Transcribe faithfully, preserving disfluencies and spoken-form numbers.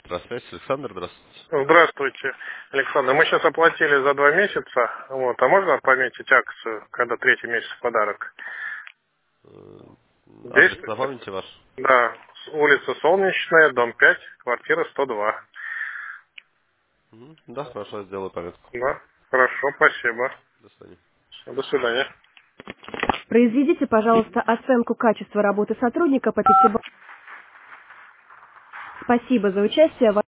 Электросвязь. Александр, здравствуйте. Здравствуйте, Александр. Мы сейчас оплатили за два месяца. Вот. А можно пометить акцию, когда третий месяц в подарок? Э, Адрес Действует? напомните ваш? Да. С- Улица Солнечная, дом пять, квартира сто два. Мгм. Да, хорошо, сделаю пометку. Да. Хорошо, спасибо. До свидания. До свидания. Произведите, пожалуйста, оценку качества работы сотрудника по пятибалльной. Спасибо за участие.